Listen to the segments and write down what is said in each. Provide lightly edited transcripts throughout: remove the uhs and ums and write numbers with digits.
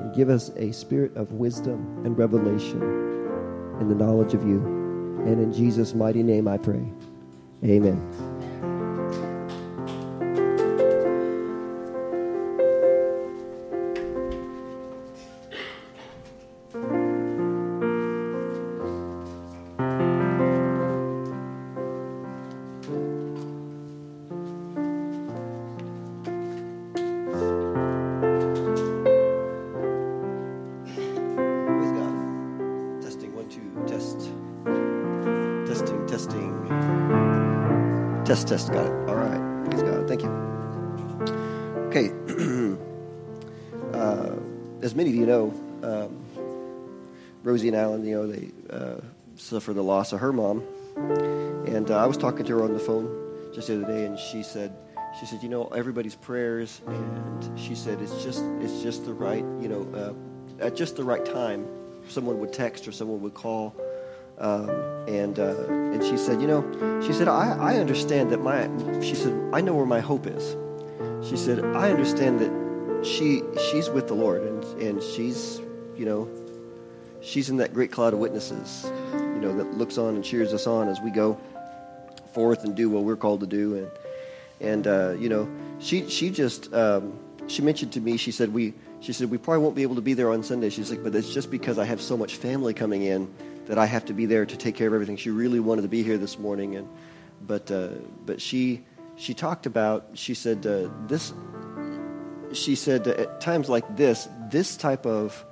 Give us a spirit of wisdom and revelation in the knowledge of you. And in Jesus' mighty name I pray. Amen. Test, got it. All right. Praise God. Thank you. Okay. As many of you know, Rosie and Alan, they suffered the loss of her mom. And I was talking to her on the phone just the other day, and she said, everybody's prayers, and she said, it's just the right, at just the right time, someone would text or someone would call. And she said, I understand that she said, I know where my hope is. She said, I understand that she's with the Lord, and she's, she's in that great cloud of witnesses, that looks on and cheers us on as we go forth and do what we're called to do. And she mentioned to me, she said, we probably won't be able to be there on Sunday. She's like, but it's just because I have so much family coming in that I have to be there to take care of everything. She really wanted to be here this morning, but she talked about, she said at times like this type of,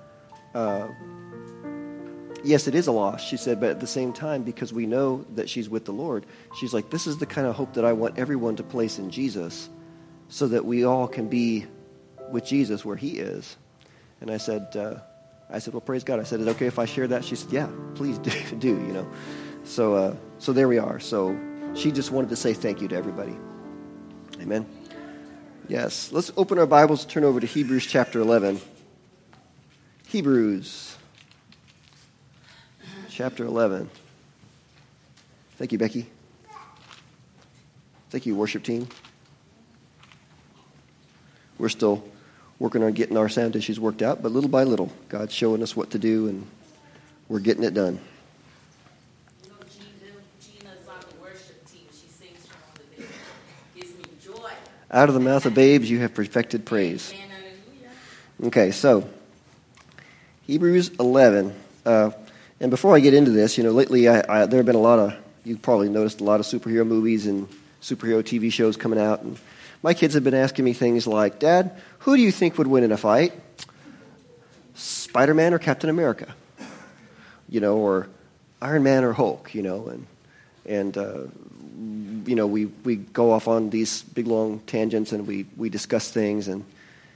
yes, it is a loss, she said, but at the same time, because we know that she's with the Lord, she's like, this is the kind of hope that I want everyone to place in Jesus so that we all can be with Jesus where he is. And I said, well, praise God. I said, is it okay if I share that? She said, yeah, please do. So there we are. So she just wanted to say thank you to everybody. Amen. Yes. Let's open our Bibles, turn over to Hebrews chapter 11. Hebrews chapter 11. Thank you, Becky. Thank you, worship team. We're still working on getting our sound issues worked out, but little by little, God's showing us what to do, and we're getting it done. Gina's on the worship team. She sings from the day. Gives me joy. Out of the mouth of babes, you have perfected praise. Okay, so Hebrews 11. And before I get into this, lately there have been a lot of, you've probably noticed a lot of superhero movies and superhero TV shows coming out, and my kids have been asking me things like, Dad, who do you think would win in a fight? Spider-Man or Captain America? Or Iron Man or Hulk, and we go off on these big long tangents, and we discuss things, and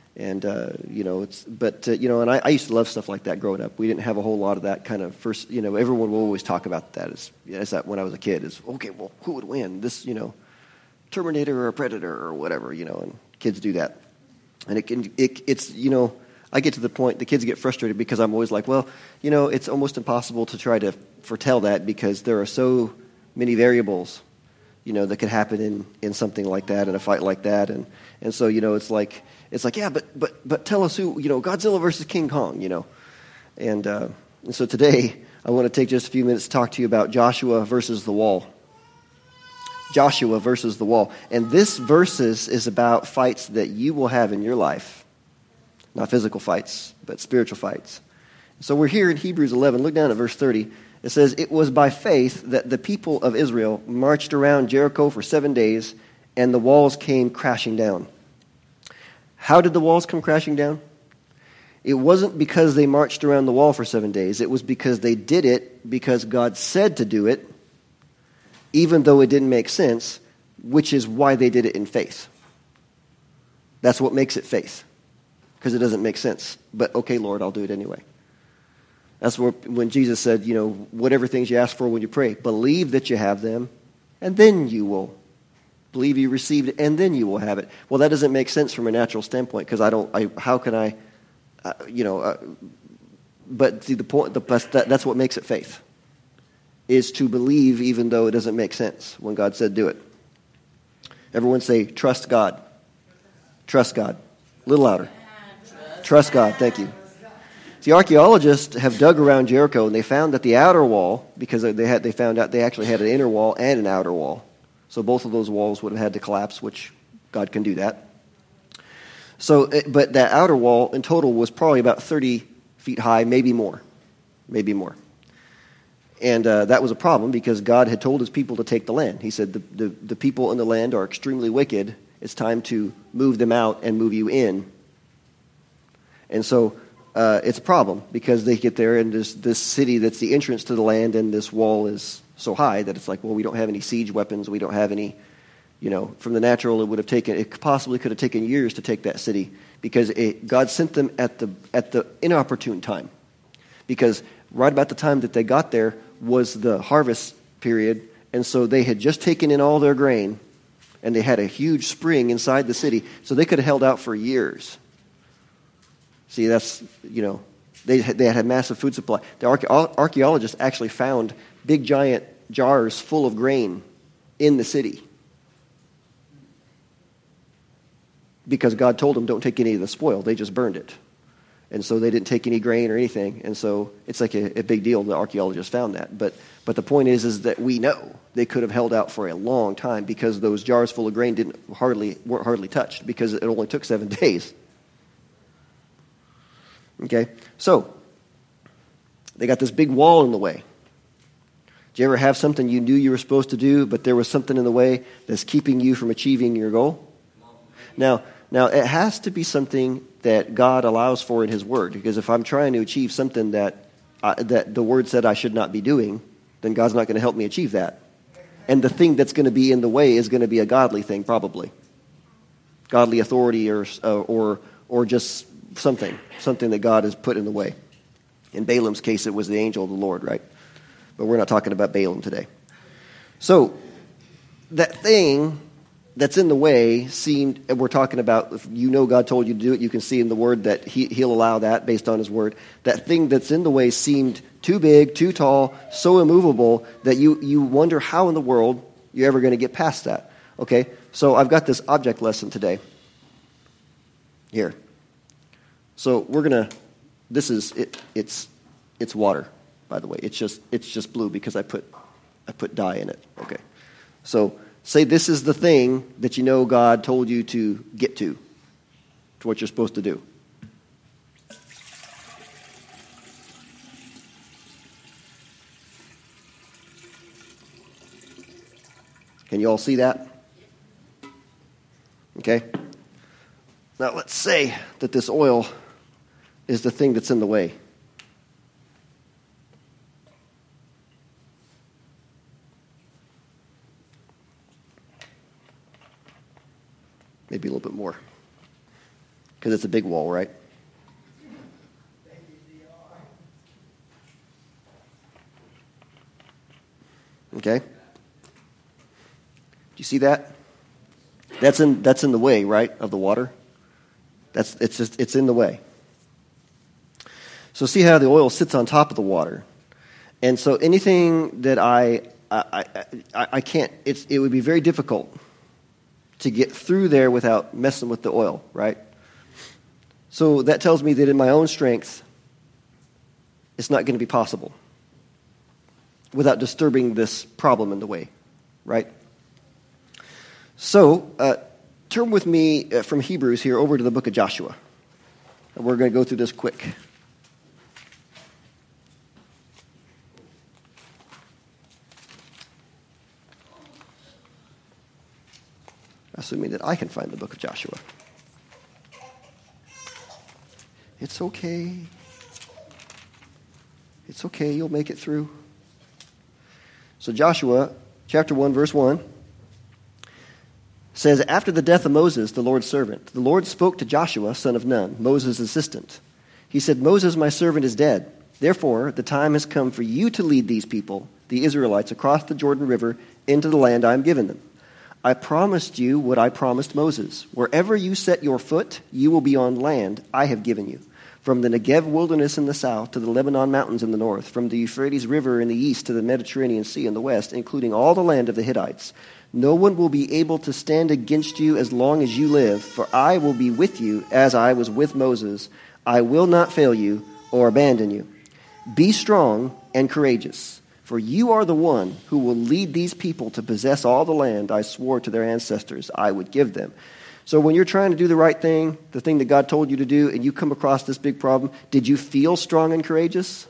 I used to love stuff like that growing up. We didn't have a whole lot of that kind of first, everyone will always talk about that as that when I was a kid is, okay, well, who would win? This, Terminator or a Predator or whatever, and kids do that. And it's I get to the point, the kids get frustrated because I'm always like, well, it's almost impossible to try to foretell that because there are so many variables, that could happen in something like that, in a fight like that. And so, it's like, yeah, but tell us who, Godzilla versus King Kong, And so today I want to take just a few minutes to talk to you about Joshua versus the wall. Joshua versus the wall. And this verses is about fights that you will have in your life. Not physical fights, but spiritual fights. So we're here in Hebrews 11. Look down at verse 30. It says, it was by faith that the people of Israel marched around Jericho for 7 days, and the walls came crashing down. How did the walls come crashing down? It wasn't because they marched around the wall for 7 days. It was because they did it because God said to do it, even though it didn't make sense, which is why they did it in faith. That's what makes it faith, because it doesn't make sense. But, okay, Lord, I'll do it anyway. That's when Jesus said, whatever things you ask for when you pray, believe that you have them, and then you will. Believe you received it, and then you will have it. Well, that doesn't make sense from a natural standpoint, because how can I, but see, the point, that's what makes it faith. Is to believe even though it doesn't make sense when God said do it. Everyone say, trust God. Trust God. A little louder. Trust God. Thank you. The archaeologists have dug around Jericho, and they found that the outer wall, because they found out they actually had an inner wall and an outer wall. So both of those walls would have had to collapse, which God can do that. So, but that outer wall in total was probably about 30 feet high, maybe more. And that was a problem because God had told his people to take the land. He said, the people in the land are extremely wicked. It's time to move them out and move you in. And so it's a problem because they get there and there's this city that's the entrance to the land, and this wall is so high that it's like, well, we don't have any siege weapons. We don't have any, from the natural, it possibly could have taken years to take that city because God sent them at the inopportune time. Because right about the time that they got there was the harvest period, and so they had just taken in all their grain, and they had a huge spring inside the city, so they could have held out for years. See, that's, they had massive food supply. The archaeologists actually found big, giant jars full of grain in the city because God told them, don't take any of the spoil. They just burned it. And so they didn't take any grain or anything. And so it's like a big deal. The archaeologists found that. But the point is that we know they could have held out for a long time because those jars full of grain weren't hardly touched because it only took 7 days. Okay, so they got this big wall in the way. Did you ever have something you knew you were supposed to do, but there was something in the way that's keeping you from achieving your goal? Now it has to be something that God allows for in his word, because if I'm trying to achieve something that the word said I should not be doing, then God's not going to help me achieve that. And the thing that's going to be in the way is going to be a godly thing, probably. Godly authority or just something that God has put in the way. In Balaam's case, it was the angel of the Lord, right? But we're not talking about Balaam today. So that thing that's in the way seemed, and we're talking about, if God told you to do it, you can see in the word that he'll allow that based on his word. That thing that's in the way seemed too big, too tall, so immovable that you wonder how in the world you're ever going to get past that. Okay, so I've got this object lesson today. Here. So we're going to, this is, it's water, by the way. It's just blue because I put dye in it. Okay, so say this is the thing that God told you to get to what you're supposed to do. Can you all see that? Okay. Now let's say that this oil is the thing that's in the way. Maybe a little bit more. Because it's a big wall, right? Okay? Do you see that? That's in the way, right, of the water? It's in the way. So see how the oil sits on top of the water. And so anything that I can't, it would be very difficult to get through there without messing with the oil, right? So that tells me that in my own strength, it's not going to be possible without disturbing this problem in the way, right? So turn with me from Hebrews here over to the book of Joshua. And we're going to go through this quick. Assuming that I can find the book of Joshua. It's okay. It's okay. You'll make it through. So Joshua, chapter 1, verse 1, says, after the death of Moses, the Lord's servant, the Lord spoke to Joshua, son of Nun, Moses' assistant. He said, Moses, my servant, is dead. Therefore, the time has come for you to lead these people, the Israelites, across the Jordan River into the land I am giving them. I promised you what I promised Moses. Wherever you set your foot, you will be on land I have given you. From the Negev wilderness in the south to the Lebanon mountains in the north, from the Euphrates River in the east to the Mediterranean Sea in the west, including all the land of the Hittites. No one will be able to stand against you as long as you live, for I will be with you as I was with Moses. I will not fail you or abandon you. Be strong and courageous, for you are the one who will lead these people to possess all the land I swore to their ancestors I would give them. So when you're trying to do the right thing, the thing that God told you to do, and you come across this big problem, did you feel strong and courageous?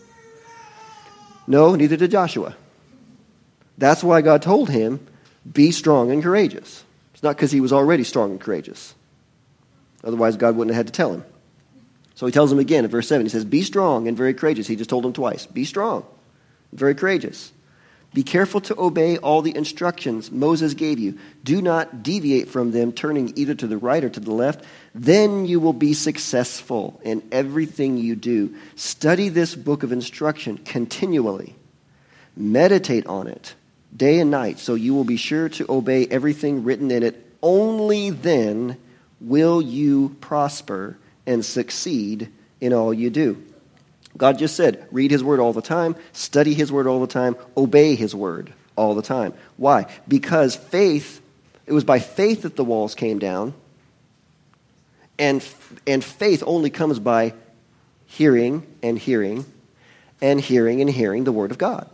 No, neither did Joshua. That's why God told him, be strong and courageous. It's not because he was already strong and courageous. Otherwise, God wouldn't have had to tell him. So he tells him again in verse 7. He says, be strong and very courageous. He just told him twice. Be strong and very courageous. Be careful to obey all the instructions Moses gave you. Do not deviate from them, turning either to the right or to the left. Then you will be successful in everything you do. Study this book of instruction continually. Meditate on it day and night, so you will be sure to obey everything written in it. Only then will you prosper and succeed in all you do. God just said, read his word all the time, study his word all the time, obey his word all the time. Why? Because it was by faith that the walls came down, and faith only comes by hearing and hearing and hearing and hearing the word of God.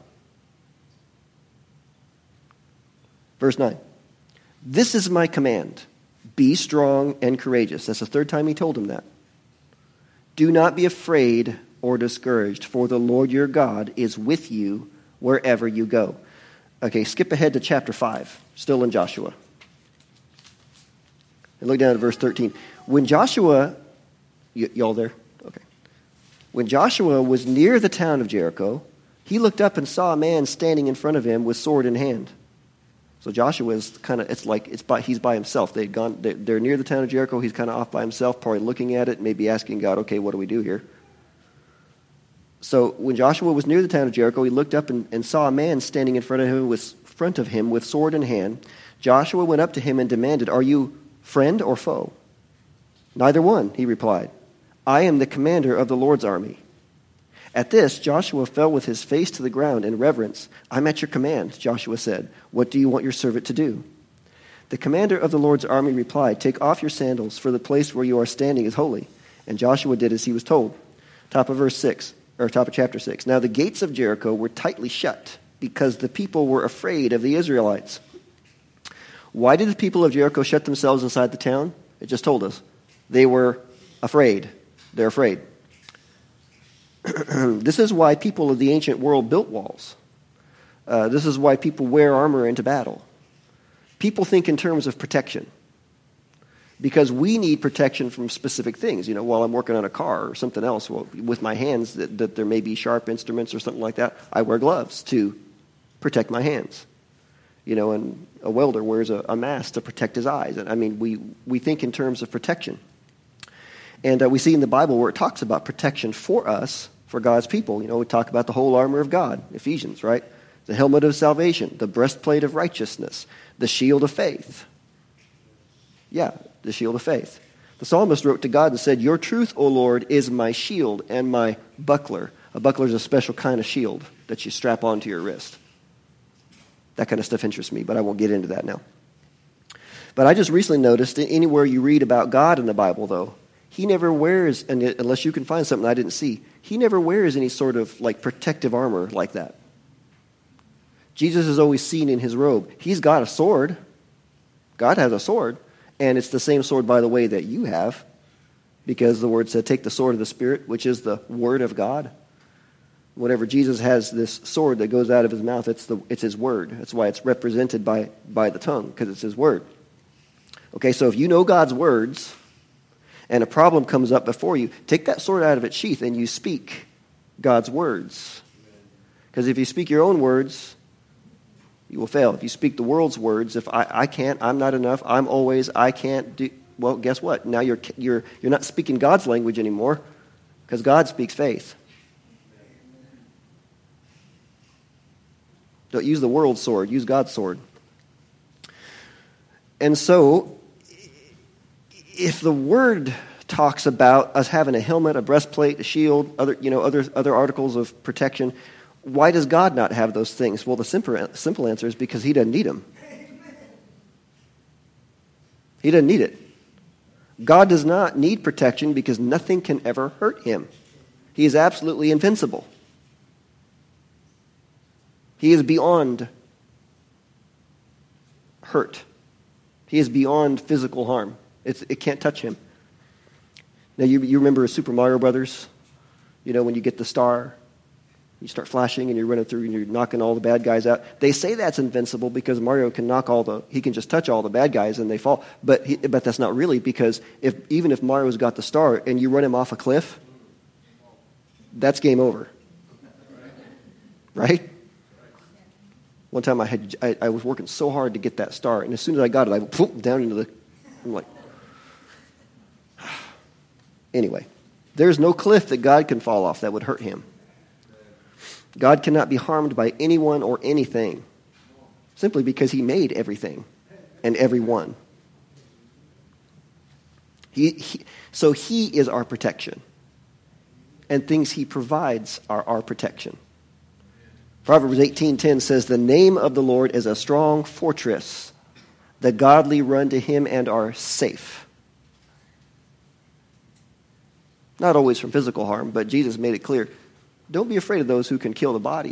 Verse 9. This is my command. Be strong and courageous. That's the third time he told him that. Do not be afraid or discouraged, for the Lord your God is with you wherever you go. Okay, skip ahead to chapter 5, still in Joshua. And look down at verse 13. When Joshua, y'all there? Okay. When Joshua was near the town of Jericho, he looked up and saw a man standing in front of him with sword in hand. So Joshua is he's by himself. They're near the town of Jericho. He's kind of off by himself, probably looking at it, maybe asking God, okay, what do we do here? So when Joshua was near the town of Jericho, he looked up and saw a man standing in front of him with sword in hand. Joshua went up to him and demanded, are you friend or foe? Neither one, he replied. I am the commander of the Lord's army. At this, Joshua fell with his face to the ground in reverence. I'm at your command, Joshua said. What do you want your servant to do? The commander of the Lord's army replied, take off your sandals, for the place where you are standing is holy. And Joshua did as he was told. Top of chapter 6. Now the gates of Jericho were tightly shut because the people were afraid of the Israelites. Why did the people of Jericho shut themselves inside the town? It just told us. They were afraid. They're afraid. This is why people of the ancient world built walls. This is why people wear armor into battle. People think in terms of protection. Because we need protection from specific things. You know, while I'm working on a car or something else, with my hands, that there may be sharp instruments or something like that, I wear gloves to protect my hands. You know, and a welder wears a mask to protect his eyes. And I mean, we think in terms of protection. And we see in the Bible where it talks about protection for us, for God's people. You know, we talk about the whole armor of God, Ephesians, right? The helmet of salvation, the breastplate of righteousness, the shield of faith. Yeah, the shield of faith. The psalmist wrote to God and said, your truth, O Lord, is my shield and my buckler. A buckler is a special kind of shield that you strap onto your wrist. That kind of stuff interests me, but I won't get into that now. But I just recently noticed that anywhere you read about God in the Bible, though, he never wears, and unless you can find something I didn't see, he never wears any sort of like protective armor like that. Jesus is always seen in his robe. He's got a sword. God has a sword. And it's the same sword, by the way, that you have. Because the word said, take the sword of the Spirit, which is the word of God. Whenever Jesus has this sword that goes out of his mouth, it's his word. That's why it's represented by the tongue, because it's his word. Okay, so if you know God's words, and a problem comes up before you, take that sword out of its sheath and you speak God's words. Because if you speak your own words, you will fail. If you speak the world's words, if I can't, I'm not enough, I'm always, I can't do, well, guess what? Now you're not speaking God's language anymore, because God speaks faith. Don't use the world's sword, use God's sword. And so, if the word talks about us having a helmet, a breastplate, a shield, other articles of protection, why does God not have those things? Well, the simple answer is because he doesn't need them. He doesn't need it. God does not need protection because nothing can ever hurt him. He is absolutely invincible. He is beyond hurt. He is beyond physical harm. It can't touch him. Now, you remember Super Mario Brothers? You know, when you get the star, you start flashing and you're running through and you're knocking all the bad guys out. They say that's invincible because Mario can he can just touch all the bad guys and they fall. But that's not really, because even if Mario's got the star and you run him off a cliff, that's game over. Right? One time I was working so hard to get that star, and as soon as I got it, I went down into I'm like, anyway, there's no cliff that God can fall off that would hurt him. God cannot be harmed by anyone or anything, simply because he made everything and everyone. So he is our protection, and things he provides are our protection. Proverbs 18:10 says, "The name of the Lord is a strong fortress. The godly run to him and are safe." Not always from physical harm, but Jesus made it clear, don't be afraid of those who can kill the body.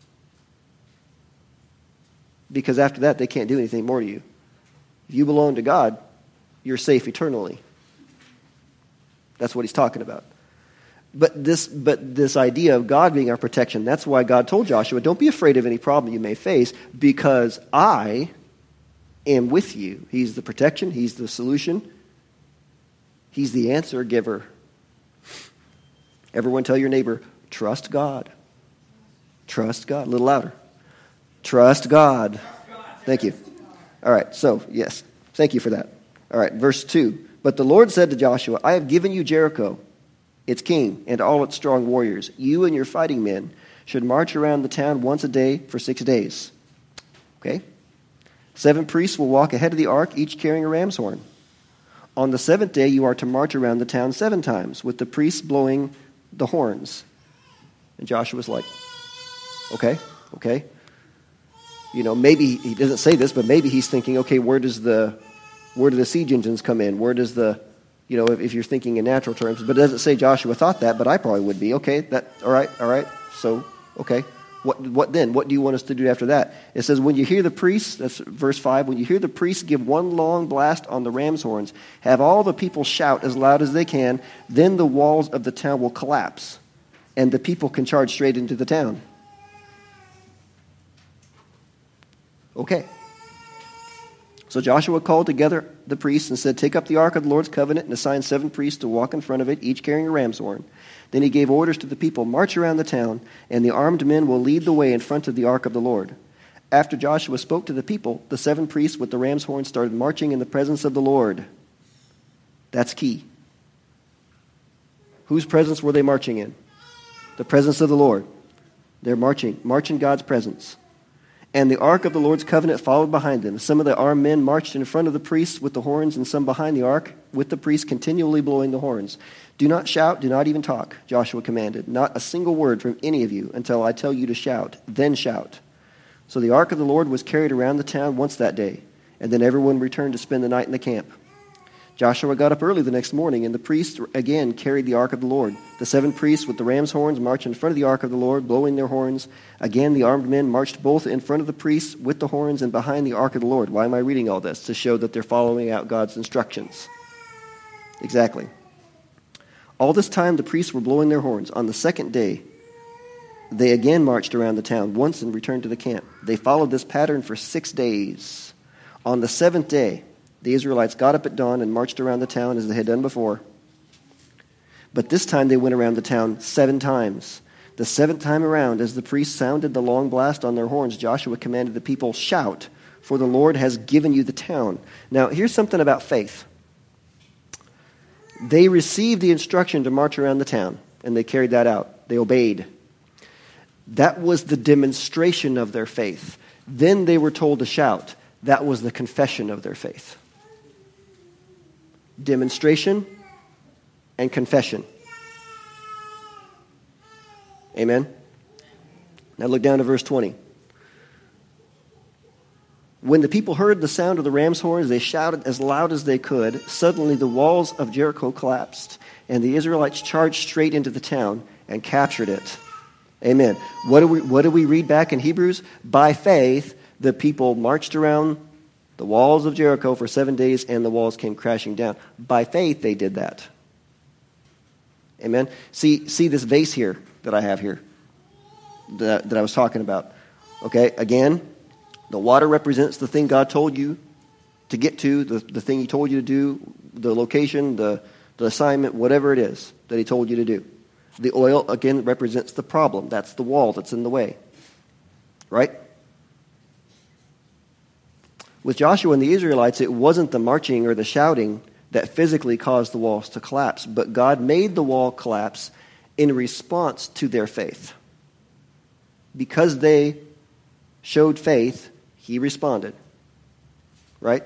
Because after that, they can't do anything more to you. If you belong to God, you're safe eternally. That's what he's talking about. But this idea of God being our protection, that's why God told Joshua, don't be afraid of any problem you may face, because I am with you. He's the protection. He's the solution. He's the answer giver. Everyone tell your neighbor, trust God. Trust God. A little louder. Trust God. Thank you. All right, so, yes. Thank you for that. All right, verse 2. But the Lord said to Joshua, I have given you Jericho, its king, and all its strong warriors. You and your fighting men should march around the town once a day for 6 days. Okay? 7 priests will walk ahead of the ark, each carrying a ram's horn. On the 7th day, you are to march around the town 7 times, with the priests blowing the horns. And Joshua's like, okay. You know, maybe he doesn't say this, but maybe he's thinking, okay, where do the siege engines come in? Where does if you're thinking in natural terms, but it doesn't say Joshua thought that, but I probably would be. Okay, all right. So, okay. What then? What do you want us to do after that? It says, when you hear the priests, that's verse 5, when you hear the priests give one long blast on the ram's horns, have all the people shout as loud as they can, then the walls of the town will collapse, and the people can charge straight into the town. Okay. So Joshua called together the priests and said, take up the ark of the Lord's covenant and assign 7 priests to walk in front of it, each carrying a ram's horn. Then he gave orders to the people, march around the town, and the armed men will lead the way in front of the ark of the Lord. After Joshua spoke to the people, the 7 priests with the ram's horn started marching in the presence of the Lord. That's key. Whose presence were they marching in? The presence of the Lord. They're marching in God's presence. And the ark of the Lord's covenant followed behind them. Some of the armed men marched in front of the priests with the horns, and some behind the ark with the priests continually blowing the horns. Do not shout, do not even talk, Joshua commanded. Not a single word from any of you until I tell you to shout. Then shout. So the ark of the Lord was carried around the town once that day, and then everyone returned to spend the night in the camp. Joshua got up early the next morning, and the priests again carried the ark of the Lord. The 7 priests with the ram's horns marched in front of the ark of the Lord, blowing their horns. Again, the armed men marched both in front of the priests with the horns and behind the ark of the Lord. Why am I reading all this? To show that they're following out God's instructions. Exactly. All this time, the priests were blowing their horns. On the 2nd day, they again marched around the town once and returned to the camp. They followed this pattern for 6 days. On the 7th day, the Israelites got up at dawn and marched around the town as they had done before. But this time they went around the town 7 times. The 7th time around, as the priests sounded the long blast on their horns, Joshua commanded the people, shout, for the Lord has given you the town. Now, here's something about faith. They received the instruction to march around the town, and they carried that out. They obeyed. That was the demonstration of their faith. Then they were told to shout. That was the confession of their faith. Demonstration and confession. Amen? Now look down to verse 20. When the people heard the sound of the ram's horns, they shouted as loud as they could. Suddenly the walls of Jericho collapsed, and the Israelites charged straight into the town and captured it. Amen. What do we read back in Hebrews? By faith, the people marched around the walls of Jericho for 7 days, and the walls came crashing down. By faith, they did that. Amen. See this vase here that I have here that I was talking about. Okay, again, the water represents the thing God told you to get to, the thing he told you to do, the location, the assignment, whatever it is that he told you to do. The oil, again, represents the problem. That's the wall that's in the way. Right? With Joshua and the Israelites, it wasn't the marching or the shouting that physically caused the walls to collapse, but God made the wall collapse in response to their faith. Because they showed faith, he responded. Right?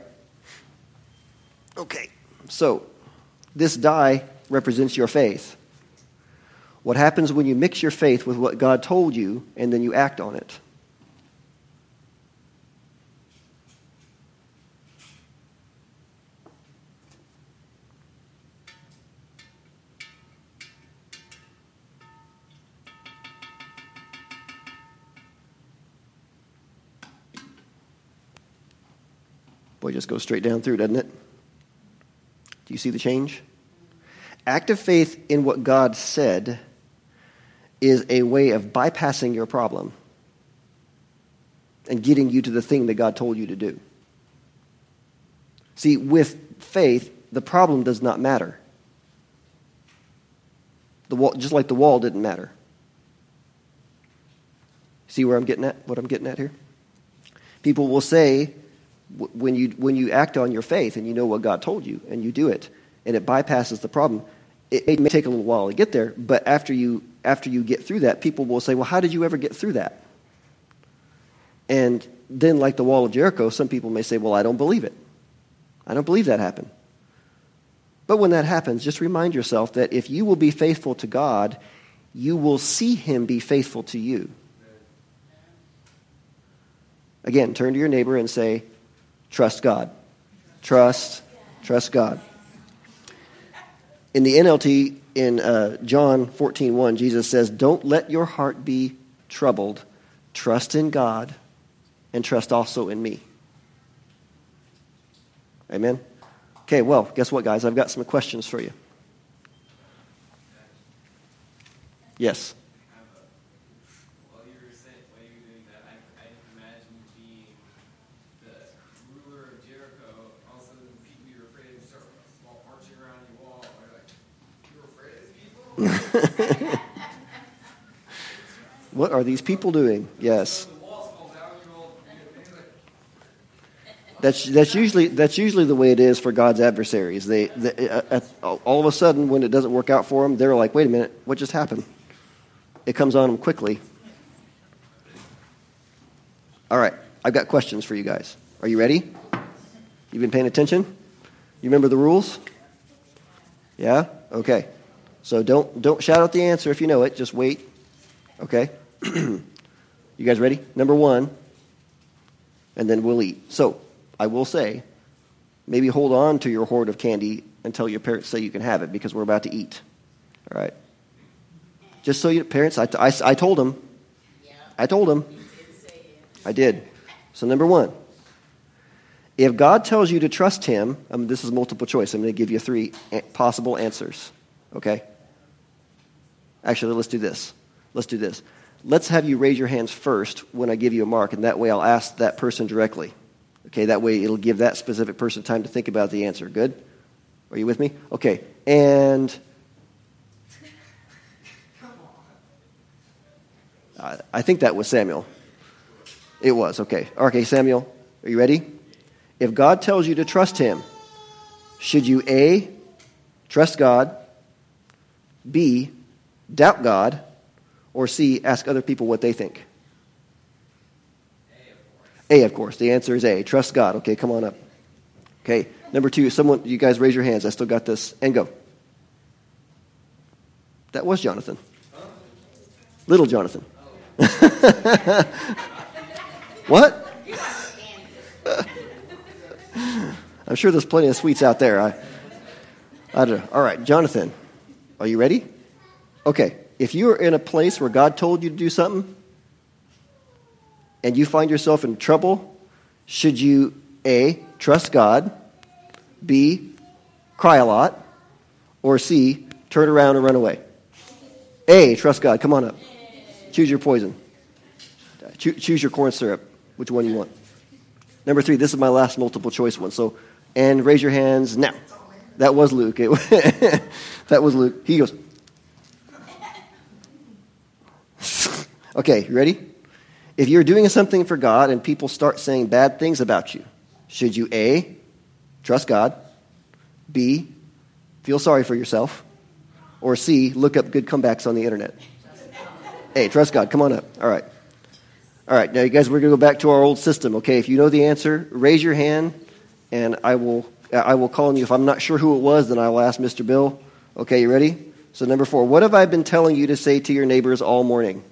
Okay, so this die represents your faith. What happens when you mix your faith with what God told you and then you act on it? Boy, just goes straight down through, doesn't it? Do you see the change? Active faith in what God said is a way of bypassing your problem and getting you to the thing that God told you to do. See, with faith, the problem does not matter. The wall, just like the wall didn't matter. See where I'm getting at? What I'm getting at here? People will say, when you act on your faith and you know what God told you and you do it and it bypasses the problem, it may take a little while to get there, but after you get through that, people will say, well, how did you ever get through that? And then, like the wall of Jericho, some people may say, well, I don't believe it. I don't believe that happened. But when that happens, just remind yourself that if you will be faithful to God, you will see him be faithful to you. Again, turn to your neighbor and say, trust God. Trust God. In the NLT, in John 14:1, Jesus says, don't let your heart be troubled. Trust in God and trust also in me. Amen? Okay, well, guess what, guys? I've got some questions for you. Yes? While you were doing that, I imagine being the ruler of Jericho. All of a sudden, the people you were afraid of start marching around your wall. You're like, you were afraid of these people? What are these people doing? Yes. The walls fall down, you're all, That's usually the way it is for God's adversaries. They all of a sudden, when it doesn't work out for them, they're like, wait a minute, what just happened? It comes on them quickly. All right, I've got questions for you guys. Are you ready? You've been paying attention? You remember the rules? Yeah? Okay. So don't shout out the answer if you know it. Just wait. Okay? You guys ready? Number 1, and then we'll eat. So, I will say, maybe hold on to your hoard of candy until your parents say you can have it, because we're about to eat. All right? Just so you, parents, I told them. I told them. I did. So number 1, if God tells you to trust him, this is multiple choice. I'm going to give you 3 possible answers. Okay? Actually, let's do this. Let's have you raise your hands first when I give you a mark, and that way I'll ask that person directly. Okay, that way it'll give that specific person time to think about the answer. Good? Are you with me? Okay, and I think that was Samuel. It was, okay. Okay, Samuel, are you ready? If God tells you to trust him, should you A, trust God, B, doubt God, or C, ask other people what they think? A, of course. The answer is A. Trust God. Okay, come on up. Okay, number 2, you guys raise your hands. I still got this. And go. That was Jonathan. Little Jonathan. What? I'm sure there's plenty of sweets out there. I don't know. All right, Jonathan, are you ready? Okay, if you are in a place where God told you to do something and you find yourself in trouble, should you A, trust God, B, cry a lot, or C, turn around and run away? A, trust God. Come on up. Choose your poison. Choose your corn syrup. Which one you want? Number 3, this is my last multiple choice one. So, and raise your hands now. That was Luke. That was Luke. He goes. Okay, you ready? If you're doing something for God and people start saying bad things about you, should you A, trust God, B, feel sorry for yourself, or C, look up good comebacks on the internet? A, trust God. Come on up. All right. All right, now you guys, we're going to go back to our old system, okay? If you know the answer, raise your hand, and I will call on you. If I'm not sure who it was, then I will ask Mr. Bill. Okay, you ready? So number 4, what have I been telling you to say to your neighbors all morning?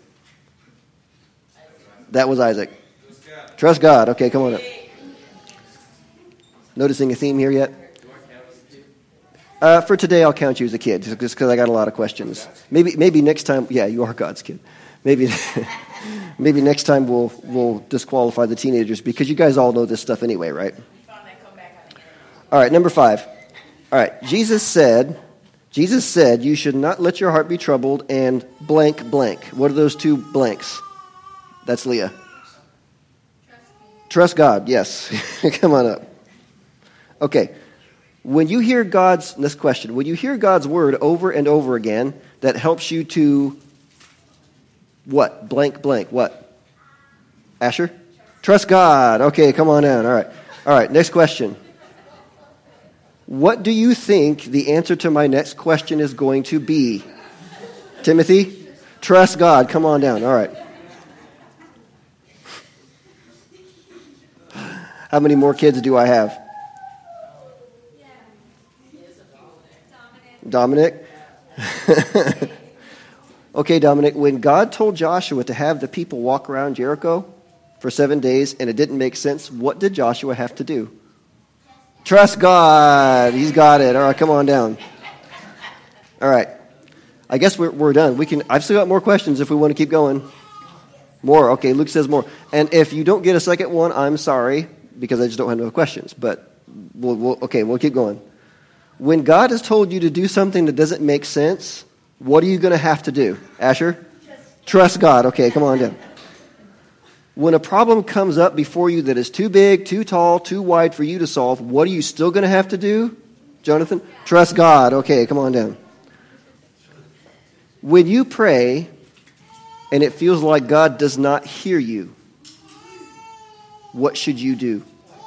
That was Isaac. Trust God. Okay, come on up. Noticing a theme here yet? For today, I'll count you as a kid, just because I got a lot of questions. Maybe next time, yeah, you are God's kid. Maybe next time we'll disqualify the teenagers because you guys all know this stuff anyway, right? All right, number 5. All right, Jesus said, you should not let your heart be troubled and blank, blank. What are those 2 blanks? That's Leah. Trust God, yes. Come on up. Okay, when you hear God's word over and over again, that helps you to what? Blank, blank. What? Asher? Trust God. Okay, come on down. All right, next question. What do you think the answer to my next question is going to be? Timothy? Trust God. Come on down. All right. How many more kids do I have? Dominic? Okay, Dominic, when God told Joshua to have the people walk around Jericho for 7 days and it didn't make sense, what did Joshua have to do? Trust God. He's got it. All right, come on down. All right. I guess we're done. I've still got more questions if we want to keep going. More. Okay, Luke says more. And if you don't get a second one, I'm sorry, because I just don't have no questions. But we'll keep going. When God has told you to do something that doesn't make sense, what are you going to have to do? Asher? Trust God. Okay, come on down. When a problem comes up before you that is too big, too tall, too wide for you to solve, what are you still going to have to do? Jonathan? Trust God. Okay, come on down. When you pray and it feels like God does not hear you, what should you do?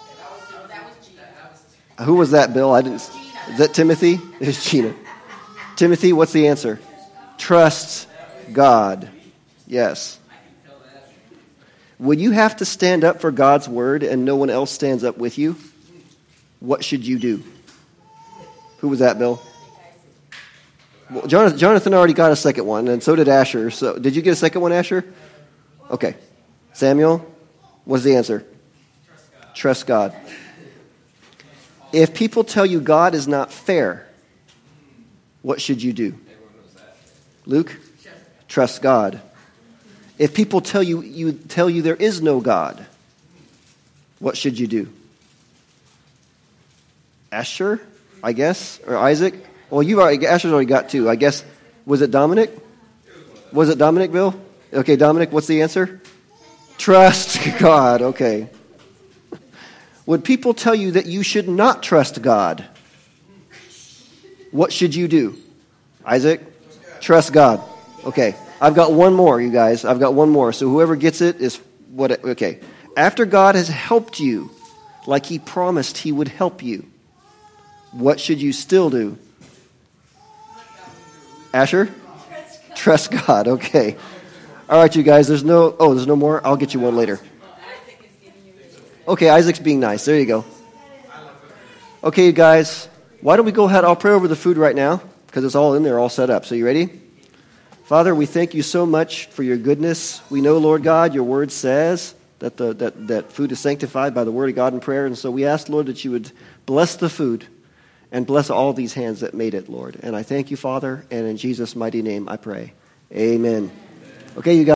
Who was that, Bill? Is that Timothy? It's Gina. Timothy, what's the answer? Trust God. Yes. When you have to stand up for God's word and no one else stands up with you, what should you do? Who was that, Bill? Well, Jonathan already got a second one, and so did Asher. So, did you get a second one, Asher? Okay. Samuel, what's the answer? Trust God. If people tell you God is not fair, what should you do? Luke, trust God. If people tell you there is no God, what should you do? Asher, I guess, or Isaac? Well, Asher's already got 2. I guess, was it Dominic? Was it Dominic, Bill? Okay, Dominic, what's the answer? Trust God. Okay. Would people tell you that you should not trust God? What should you do? Isaac? Trust God. Okay. I've got one more, you guys. I've got one more. So whoever gets it is what. Okay. After God has helped you, like he promised he would help you, what should you still do? Asher? Trust God. Okay. All right, you guys. There's no more? I'll get you one later. Okay, Isaac's being nice. There you go. Okay, you guys. Why don't we go ahead? I'll pray over the food right now because it's all in there, all set up. So you ready? Father, we thank you so much for your goodness. We know, Lord God, your word says that that that food is sanctified by the word of God and prayer. And so we ask, Lord, that you would bless the food and bless all these hands that made it, Lord. And I thank you, Father, and in Jesus' mighty name I pray. Amen. Okay, you guys.